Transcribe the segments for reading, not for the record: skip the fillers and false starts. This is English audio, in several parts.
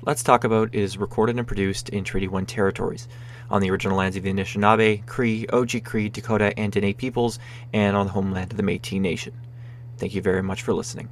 Let's Talk About is recorded and produced in Treaty 1 territories, on the original lands of the Anishinaabe, Cree, Oji-Cree, Dakota, and Dene peoples, and on the homeland of the Métis Nation. Thank you very much for listening.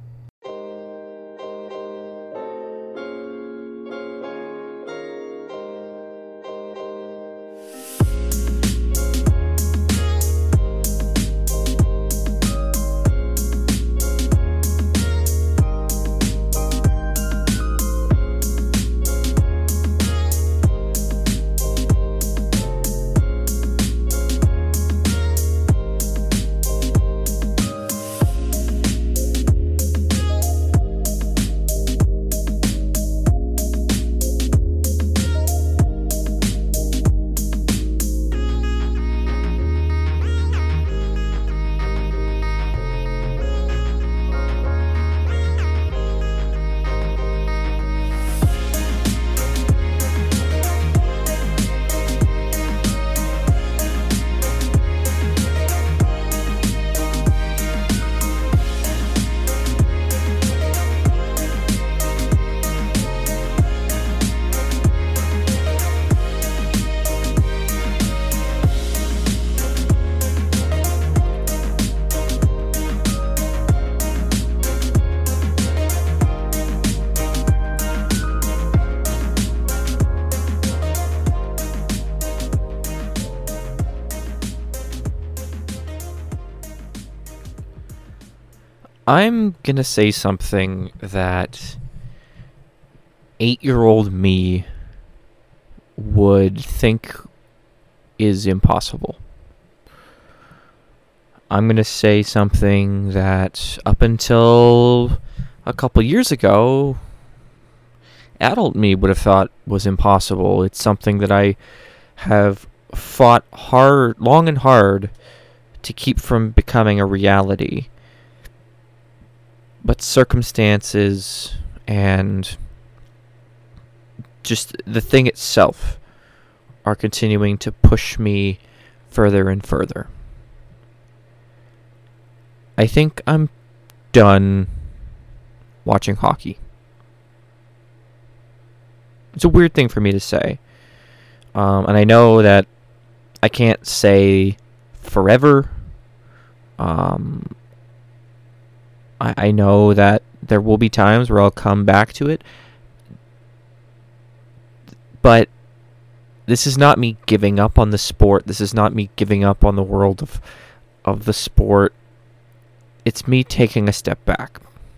I'm gonna say something that 8-year-old me would think is impossible. I'm gonna say something that up until a couple years ago, adult me would have thought was impossible. It's something that I have fought long and hard to keep from becoming a reality. But circumstances and just the thing itself are continuing to push me further and further. I think I'm done watching hockey. It's a weird thing for me to say. And I know that I can't say forever. I know that there will be times where I'll come back to it. But this is not me giving up on the sport. This is not me giving up on the world of the sport. It's me taking a step back.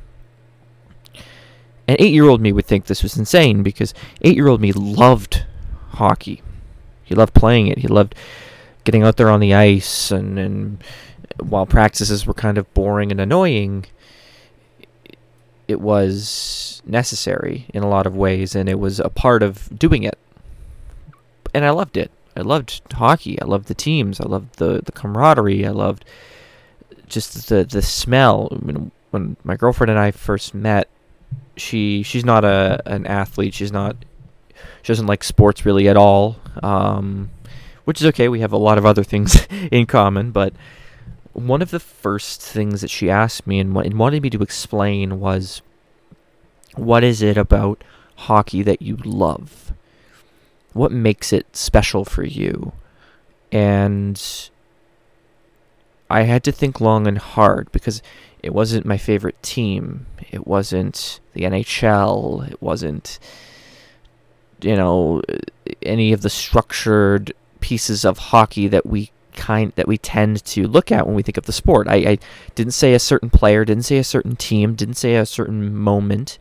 And 8-year-old me would think this was insane because 8-year-old me loved hockey. He loved playing it. He loved getting out there on the ice. And while practices were kind of boring and annoying, it was necessary in a lot of ways, and it was a part of doing it. And I loved it. I loved hockey. I loved the teams. I loved the camaraderie. I loved just the smell. When my girlfriend and I first met, she's not an athlete. She doesn't like sports really at all, which is okay. We have a lot of other things in common, but one of the first things that she asked me and wanted me to explain was, what is it about hockey that you love? What makes it special for you? And I had to think long and hard because it wasn't my favorite team. It wasn't the NHL. It wasn't, any of the structured pieces of hockey that we tend to look at when we think of the sport. I didn't say a certain player, didn't say a certain team, didn't say a certain moment.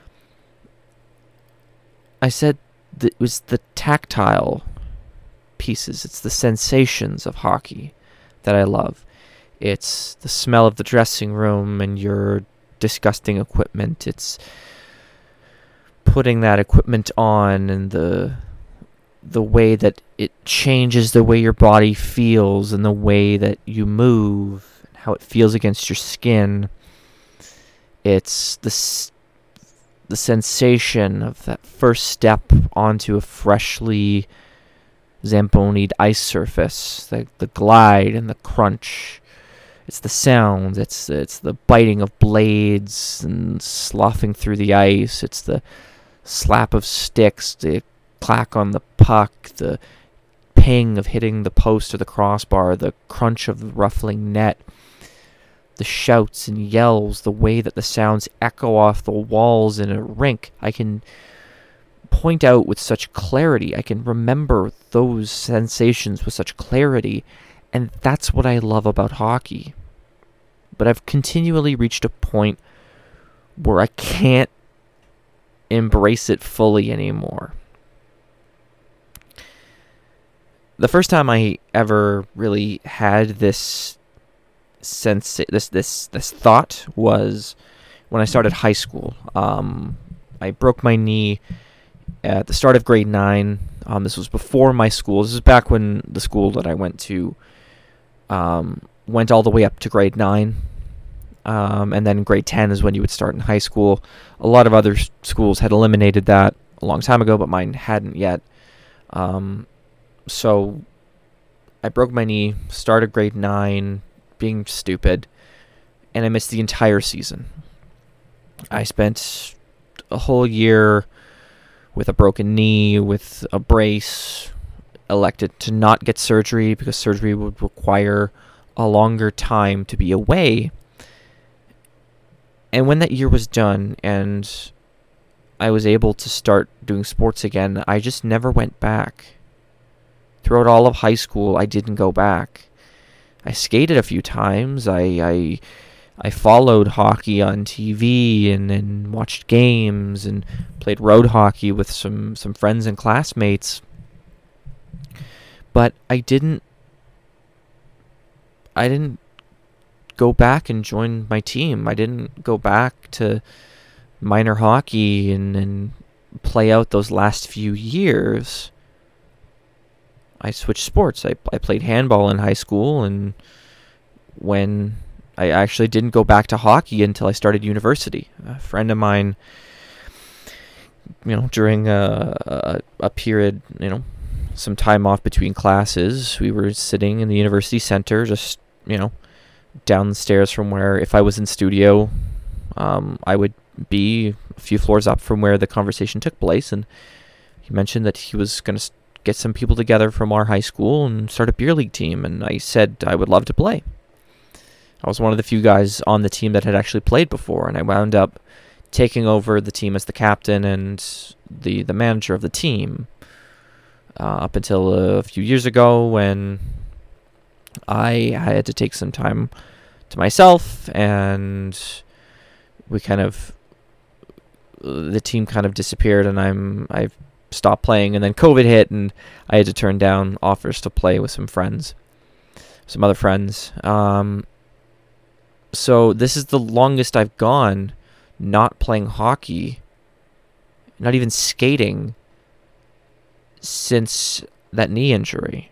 I said that it was the tactile pieces. It's the sensations of hockey that I love. It's the smell of the dressing room and your disgusting equipment. It's putting that equipment on and the way that it changes the way your body feels and the way that you move, and how it feels against your skin. It's the sensation of that first step onto a freshly Zamboni'd ice surface, the glide and the crunch. It's the sound, it's the biting of blades and sloughing through the ice. It's the slap of sticks, the clack on the puck, the ping of hitting the post or the crossbar, the crunch of the ruffling net, the shouts and yells, the way that the sounds echo off the walls in a rink. I can point out with such clarity. I can remember those sensations with such clarity, and that's what I love about hockey. But I've continually reached a point where I can't embrace it fully anymore. The first time I ever really had this this thought was when I started high school. I broke my knee at the start of grade 9. This was before my school. This is back when the school that I went to went all the way up to grade 9. And then grade 10 is when you would start in high school. A lot of other schools had eliminated that a long time ago, but mine hadn't yet. So I broke my knee, started grade 9, being stupid, and I missed the entire season. I spent a whole year with a broken knee, with a brace, elected to not get surgery because surgery would require a longer time to be away. And when that year was done and I was able to start doing sports again, I just never went back. Throughout all of high school, I didn't go back. I skated a few times. I followed hockey on TV and watched games and played road hockey with some friends and classmates. But I didn't go back and join my team. I didn't go back to minor hockey and play out those last few years. I switched sports. I played handball in high school, and when I actually didn't go back to hockey until I started university. A friend of mine, during a period, some time off between classes, we were sitting in the university center, just, down the stairs from where, if I was in studio, I would be a few floors up from where the conversation took place, and he mentioned that he was going to get some people together from our high school and start a beer league team, and I said I would love to play. I was one of the few guys on the team that had actually played before, and I wound up taking over the team as the captain and the manager of the team up until a few years ago when I had to take some time to myself, and the team kind of disappeared, and I've stopped playing, and then COVID hit, and I had to turn down offers to play with some other friends. So this is the longest I've gone not playing hockey, not even skating, since that knee injury.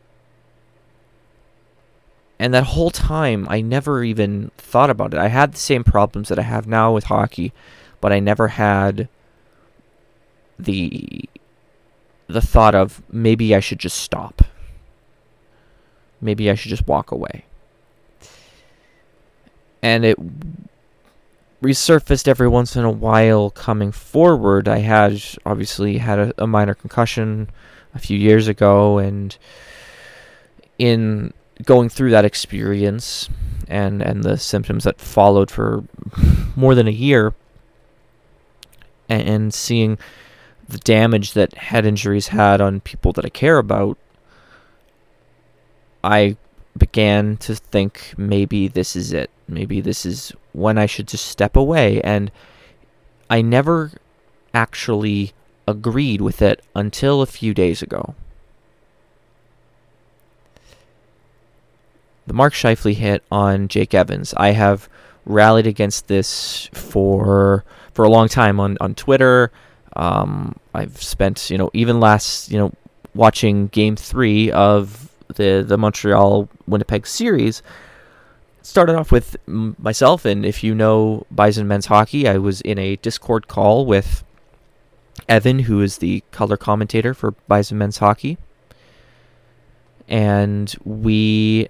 And that whole time, I never even thought about it. I had the same problems that I have now with hockey, but I never had the thought of maybe I should just stop. Maybe I should just walk away. And it resurfaced every once in a while coming forward. I had obviously had a minor concussion a few years ago, and in going through that experience and the symptoms that followed for more than a year, and seeing the damage that head injuries had on people that I care about, I began to think maybe this is it. Maybe this is when I should just step away. And I never actually agreed with it until a few days ago. The Mark Scheifele hit on Jake Evans. I have rallied against this for a long time on Twitter. I've spent, even last, watching Game 3 of the Montreal-Winnipeg series. Started off with myself, and if you know Bison Men's Hockey, I was in a Discord call with Evan, who is the color commentator for Bison Men's Hockey. And we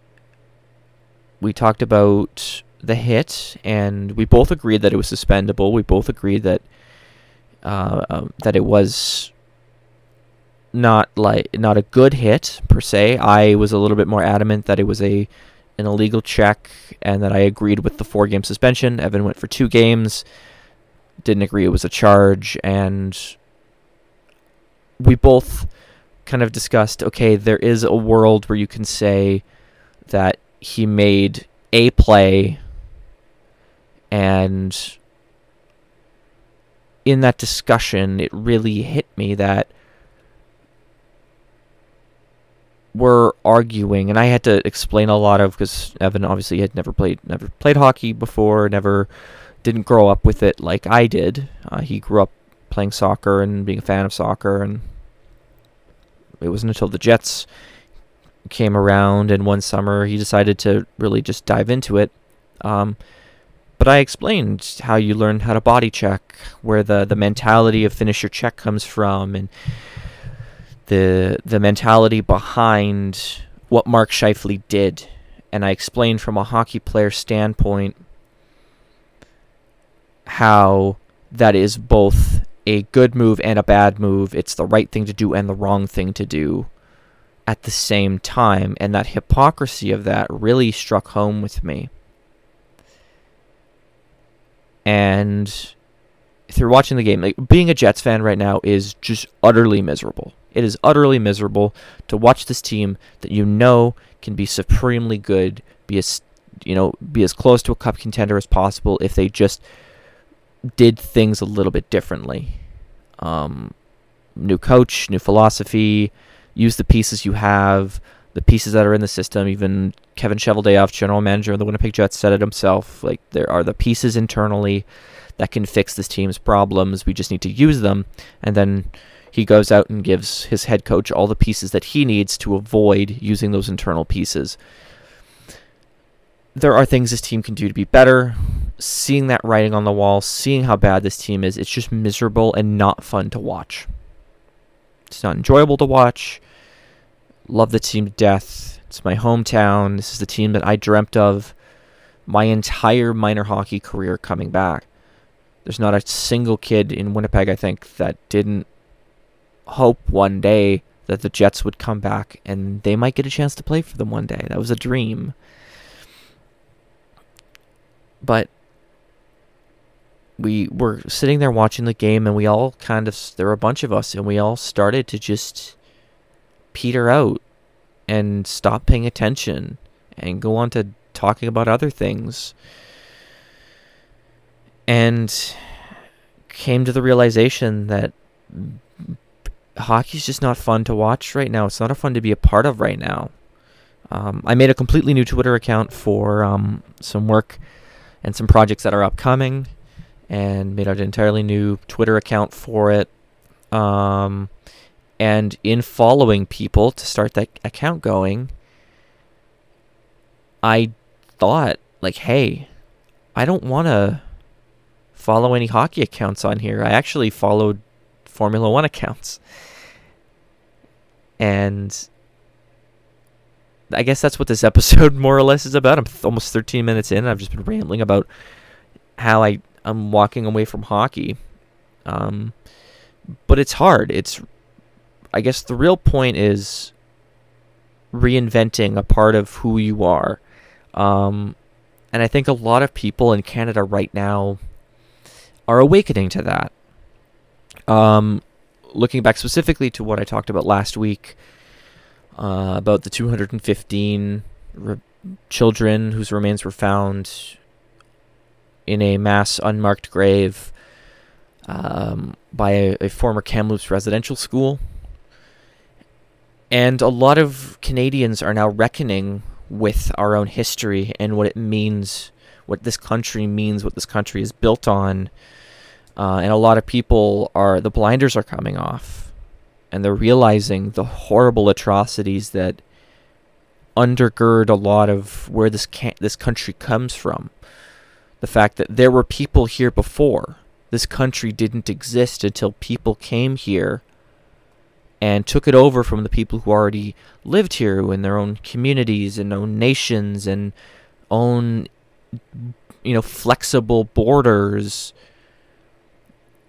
talked about the hit, and we both agreed that it was suspendable. We both agreed that that it was not a good hit per se. I was a little bit more adamant that it was an illegal check, and that I agreed with the 4-game suspension. Evan went for 2 games, didn't agree it was a charge, and we both kind of discussed, okay, there is a world where you can say that he made a play, and in that discussion, it really hit me that we're arguing, and I had to explain a lot of, because Evan obviously had never played hockey before, didn't grow up with it like I did. He grew up playing soccer and being a fan of soccer, and it wasn't until the Jets came around, and one summer he decided to really just dive into it. But I explained how you learn how to body check, where the mentality of finish your check comes from, and the mentality behind what Mark Scheifele did. And I explained from a hockey player standpoint how that is both a good move and a bad move. It's the right thing to do and the wrong thing to do at the same time. And that hypocrisy of that really struck home with me. And if you're watching the game, like, being a Jets fan right now is just utterly miserable. It is utterly miserable to watch this team that you know can be supremely good, be as close to a cup contender as possible if they just did things a little bit differently. New coach, new philosophy, use the pieces you have, the pieces that are in the system. Even Kevin Cheveldayoff, general manager of the Winnipeg Jets, said it himself. Like, there are the pieces internally that can fix this team's problems. We just need to use them. And then he goes out and gives his head coach all the pieces that he needs to avoid using those internal pieces. There are things this team can do to be better. Seeing that writing on the wall, seeing how bad this team is, it's just miserable and not fun to watch. It's not enjoyable to watch. Love the team to death. It's my hometown. This is the team that I dreamt of my entire minor hockey career coming back. There's not a single kid in Winnipeg, I think, that didn't hope one day that the Jets would come back and they might get a chance to play for them one day. That was a dream. But we were sitting there watching the game, and we all there were a bunch of us, and we all started to just peter out and stop paying attention and go on to talking about other things. And came to the realization that hockey's just not fun to watch right now. It's not fun to be a part of right now. I made a completely new Twitter account for some work and some projects that are upcoming, and made an entirely new Twitter account for it. And in following people to start that account going, I thought, like, hey, I don't want to follow any hockey accounts on here. I actually followed Formula One accounts. And I guess that's what this episode more or less is about. I'm almost 13 minutes in, and I've just been rambling about how I'm walking away from hockey. But it's hard. I guess the real point is reinventing a part of who you are. And I think a lot of people in Canada right now are awakening to that. Looking back specifically to what I talked about last week, about the 215 children whose remains were found in a mass unmarked grave by a former Kamloops residential school. And a lot of Canadians are now reckoning with our own history and what it means, what this country means, what this country is built on. And a lot of people the blinders are coming off, and they're realizing the horrible atrocities that undergird a lot of where this country comes from. The fact that there were people here before. This country didn't exist until people came here and took it over from the people who already lived here in their own communities and own nations and own, flexible borders.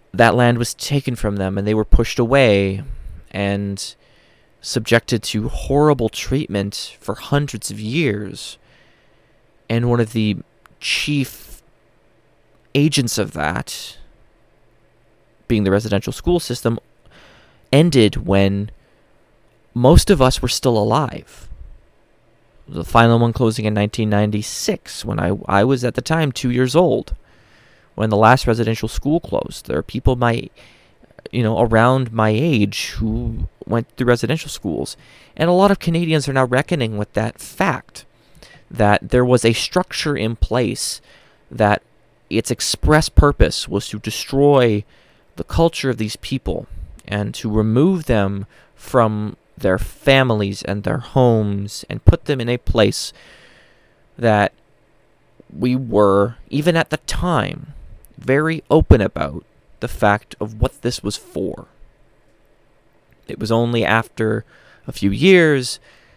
that land was taken from them and they were pushed away and subjected to horrible treatment for hundreds of years. And one of the chief agents of that, being the residential school system, ended when most of us were still alive. The final one closing in 1996, when I was at the time 2 years old, when the last residential school closed. There are people around my age who went through residential schools. And a lot of Canadians are now reckoning with that fact, that there was a structure in place that its express purpose was to destroy the culture of these people and to remove them from their families and their homes and put them in a place that we were, even at the time, very open about the fact of what this was for. It was only after a few years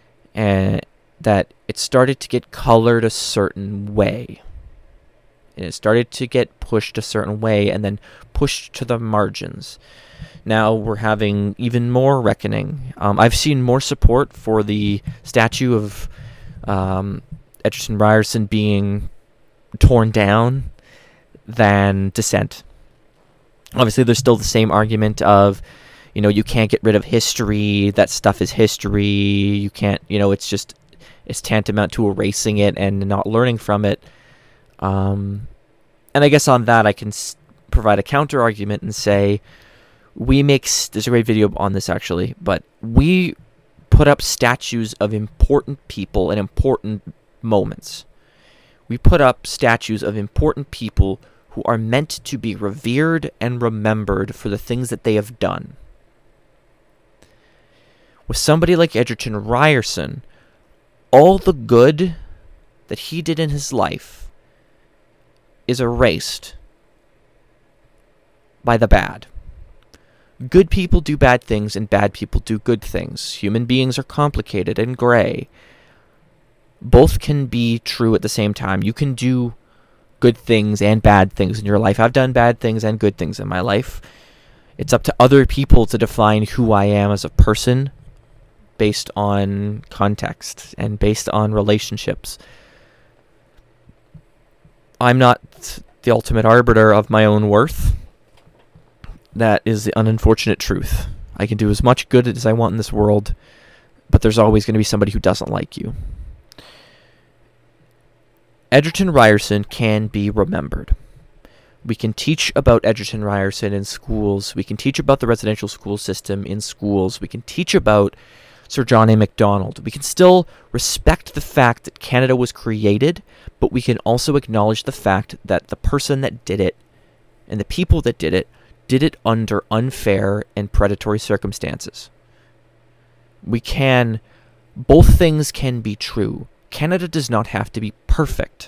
that it started to get colored a certain way. And it started to get pushed a certain way and then pushed to the margins. Now we're having even more reckoning. I've seen more support for the statue of Egerton Ryerson being torn down than dissent. Obviously, there's still the same argument of, you can't get rid of history. That stuff is history. You can't, it's tantamount to erasing it and not learning from it. And I guess on that, I can provide a counter argument and say, there's a great video on this actually, but we put up statues of important people and important moments. We put up statues of important people who are meant to be revered and remembered for the things that they have done. With somebody like Egerton Ryerson, all the good that he did in his life is erased by the bad. Good people do bad things and bad people do good things. Human beings are complicated and gray. Both can be true at the same time. You can do good things and bad things in your life. I've done bad things and good things in my life. It's up to other people to define who I am as a person based on context and based on relationships. I'm not the ultimate arbiter of my own worth. That is the unfortunate truth. I can do as much good as I want in this world, but there's always going to be somebody who doesn't like you. Egerton Ryerson can be remembered. We can teach about Egerton Ryerson in schools. We can teach about the residential school system in schools. We can teach about Sir John A. Macdonald. We can still respect the fact that Canada was created, but we can also acknowledge the fact that the person that did it and the people that did it under unfair and predatory circumstances. Both things can be true. Canada does not have to be perfect.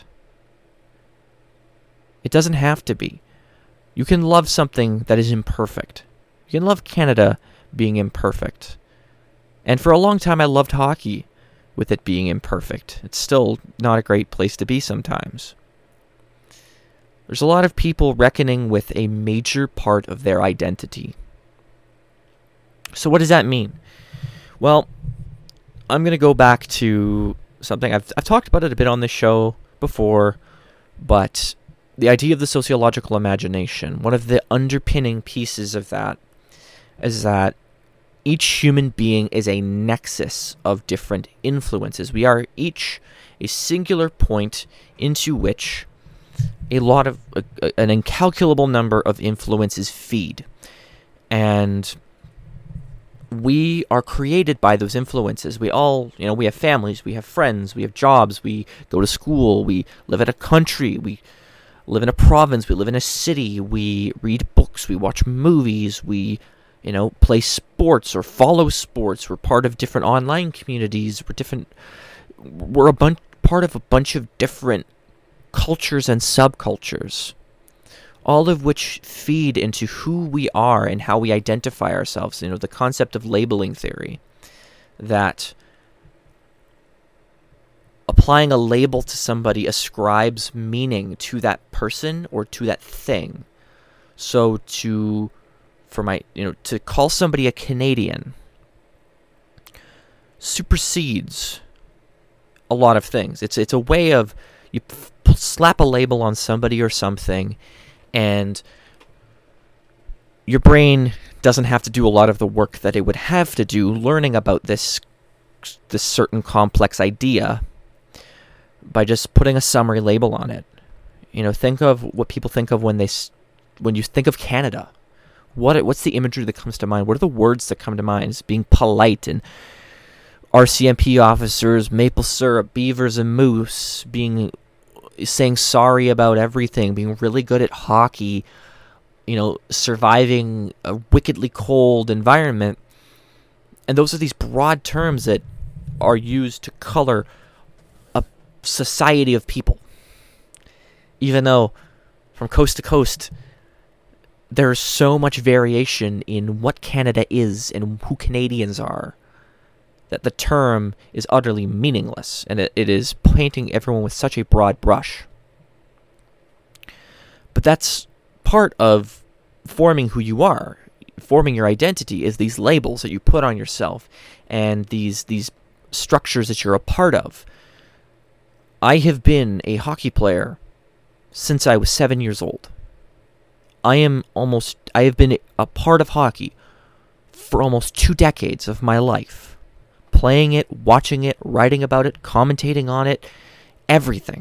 It doesn't have to be. You can love something that is imperfect. You can love Canada being imperfect. And for a long time, I loved hockey with it being imperfect. It's still not a great place to be sometimes. There's a lot of people reckoning with a major part of their identity. So what does that mean? Well, I'm going to go back to something. I've talked about it a bit on this show before, but the idea of the sociological imagination, one of the underpinning pieces of that is that each human being is a nexus of different influences. We are each a singular point into which an incalculable number of influences feed. And we are created by those influences. We all, we have families, we have friends, we have jobs, we go to school, we live in a country, we live in a province, we live in a city, we read books, we watch movies, we, play sports or follow sports. We're part of different online communities. We're part of a bunch of different cultures and subcultures, all of which feed into who we are and how we identify ourselves. The concept of labeling theory, that applying a label to somebody ascribes meaning to that person or to that thing. So to call somebody a Canadian supersedes a lot of things. It's a way of, you slap a label on somebody or something, and your brain doesn't have to do a lot of the work that it would have to do learning about this certain complex idea by just putting a summary label on it. Think of what people think of when you think of Canada. What's the imagery that comes to mind? What are the words that come to mind? It's being polite, and RCMP officers, maple syrup, beavers, and moose, saying sorry about everything, being really good at hockey, surviving a wickedly cold environment. And those are these broad terms that are used to color a society of people. Even though from coast to coast, there's so much variation in what Canada is and who Canadians are, that the term is utterly meaningless, and it is painting everyone with such a broad brush. But that's part of forming who you are. Forming your identity is these labels that you put on yourself, and these structures that you're a part of. I have been a hockey player since I was 7 years old. I have been a part of hockey for almost 2 decades of my life. Playing it, watching it, writing about it, commentating on it, everything.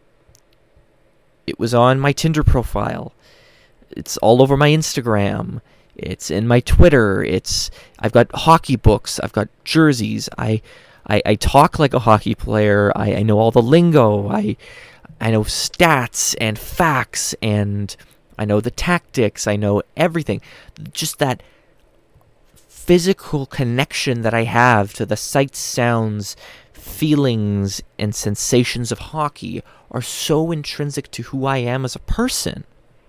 It was on my Tinder profile. It's all over my Instagram. It's in my Twitter. I've got hockey books. I've got jerseys. I talk like a hockey player. I know all the lingo. I know stats and facts, and I know the tactics. I know everything. Just that physical connection that I have to the sights, sounds, feelings, and sensations of hockey are so intrinsic to who I am as a person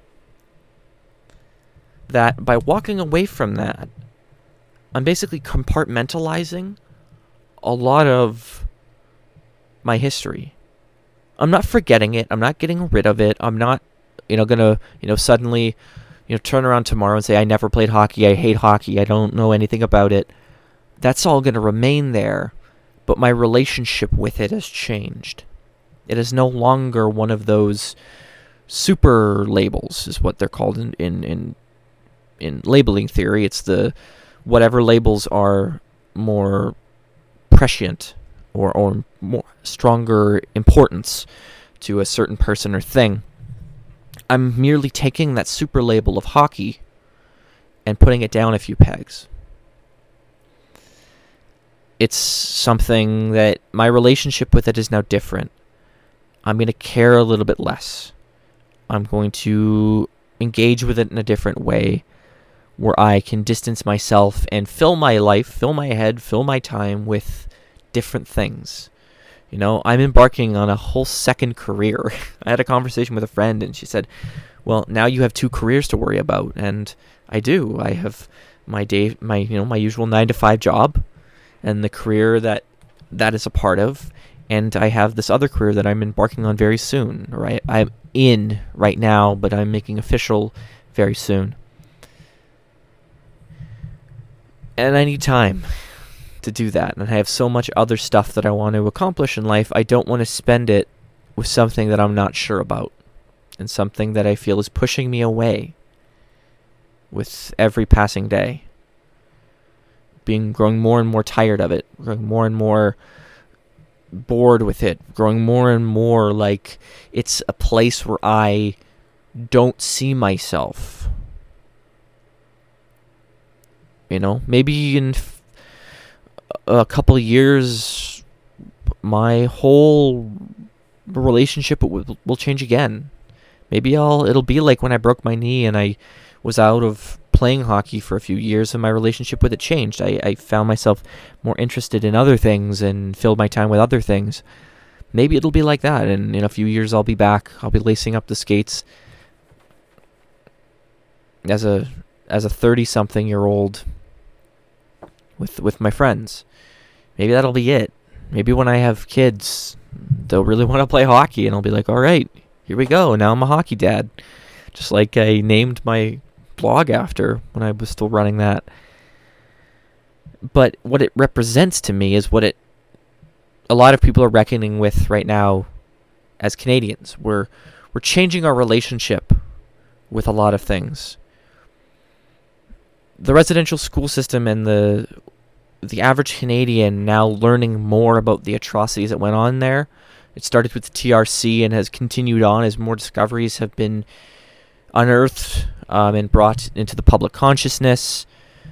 that by walking away from that, I'm basically compartmentalizing a lot of my history. I'm not forgetting it. I'm not getting rid of it. I'm not, gonna, suddenly, turn around tomorrow and say, I never played hockey. I hate hockey. I don't know anything about it. That's all gonna remain there, but my relationship with it has changed. It is no longer one of those super labels, is what they're called in labeling theory. It's the whatever labels are more prescient or more stronger importance to a certain person or thing. I'm merely taking that super label of hockey and putting it down a few pegs. It's something that my relationship with it is now different. I'm going to care a little bit less. I'm going to engage with it in a different way, where I can distance myself and fill my life, fill my head, fill my time with different things. I'm embarking on a whole second career. I had a conversation with a friend, and she said, well, now you have 2 careers to worry about. And I do. I have my usual 9-to-5 job, and the career that is a part of. And I have this other career that I'm embarking on very soon, right? I'm in right now, but I'm making official very soon. And I need time to do that. And I have so much other stuff that I want to accomplish in life. I don't want to spend it with something that I'm not sure about, and something that I feel is pushing me away with every passing day. Growing more and more tired of it, growing more and more bored with it, growing more and more like it's a place where I don't see myself. Maybe in a couple of years, my whole relationship will change again. Maybe it'll be like when I broke my knee and I was out of playing hockey for a few years, and my relationship with it changed. I found myself more interested in other things and filled my time with other things. Maybe it'll be like that, and in a few years I'll be back. I'll be lacing up the skates as a 30-something-year-old with my friends. Maybe that'll be it. Maybe when I have kids, they'll really want to play hockey, and I'll be like, all right, here we go. Now I'm a hockey dad. just like I named my blog after when I was still running that. But what it represents to me is what a lot of people are reckoning with right now as Canadians. We're changing our relationship with a lot of things. The residential school system and the average Canadian now learning more about the atrocities that went on there. It started with the TRC and has continued on as more discoveries have been unearthed and brought into the public consciousness,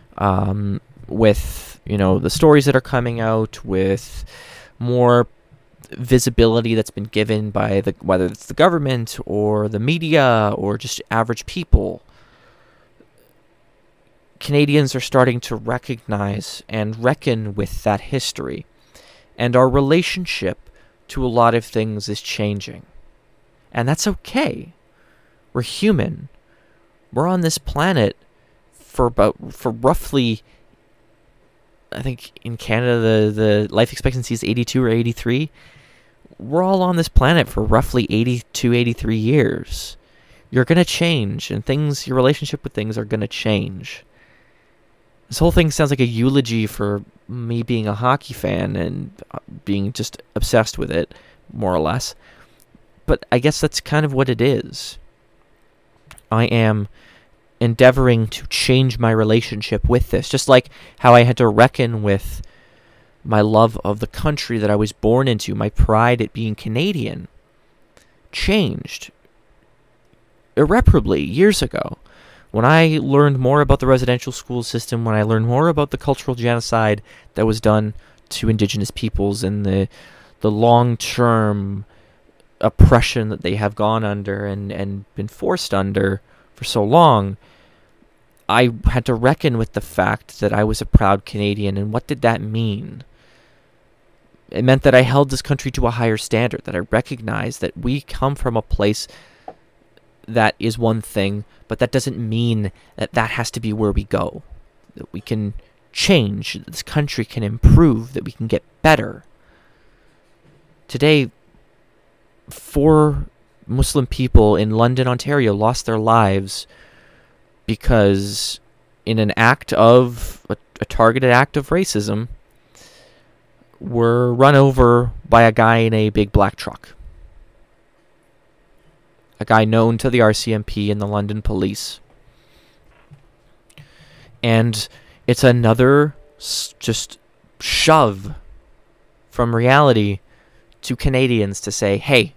with the stories that are coming out, with more visibility that's been given by whether it's the government or the media or just average people. Canadians are starting to recognize and reckon with that history, and our relationship to a lot of things is changing. And that's okay. We're human. We're on this planet for roughly, I think in Canada the life expectancy is 82 or 83. We're all on this planet for roughly 82, 83 years. You're going to change, and your relationship with things are going to change. This whole thing sounds like a eulogy for me being a hockey fan and being just obsessed with it, more or less. But I guess that's kind of what it is. I am endeavoring to change my relationship with this, just like how I had to reckon with my love of the country that I was born into. My pride at being Canadian changed irreparably years ago. When I learned more about the residential school system, when I learned more about the cultural genocide that was done to Indigenous peoples and the long-term oppression that they have gone under and been forced under for so long, I had to reckon with the fact that I was a proud Canadian. And what did that mean? It meant that I held this country to a higher standard, that I recognized that we come from a place that is one thing, but that doesn't mean that has to be where we go. That we can change, that this country can improve, that we can get better. Today, 4 Muslim people in London, Ontario lost their lives because in an act of, a targeted act of racism, were run over by a guy in a big black truck. A guy known to the RCMP and the London police. And it's another just shove from reality to Canadians to say, hey,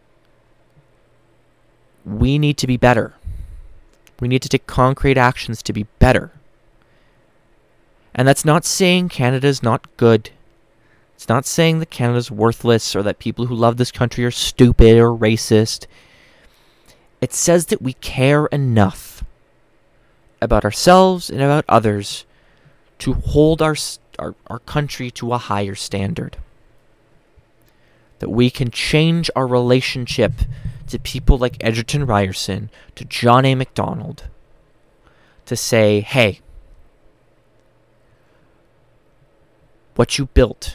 we need to be better. We need to take concrete actions to be better. And that's not saying Canada's not good. It's not saying that Canada's worthless or that people who love this country are stupid or racist. It says that we care enough about ourselves and about others to hold our country to a higher standard. That we can change our relationship to people like Egerton Ryerson, to John A. Macdonald, to say, hey, what you built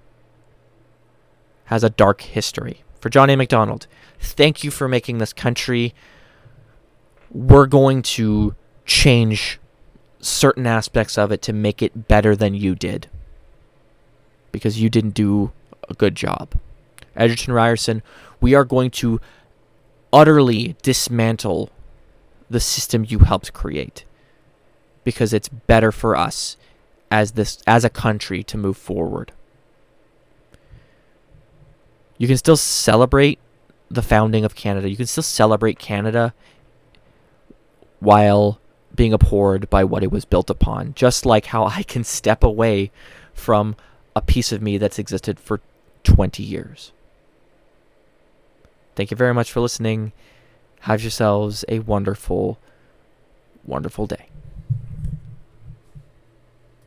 has a dark history. For John A. Macdonald, thank you for making this country. We're going to change certain aspects of it to make it better than you did, because you didn't do a good job. Egerton Ryerson, we are going to utterly dismantle the system you helped create, because it's better for us as a country to move forward. You can still celebrate the founding of Canada. You can still celebrate Canada while being abhorred by what it was built upon. Just like how I can step away from a piece of me that's existed for 20 years. Thank you very much for listening. Have yourselves a wonderful, wonderful day.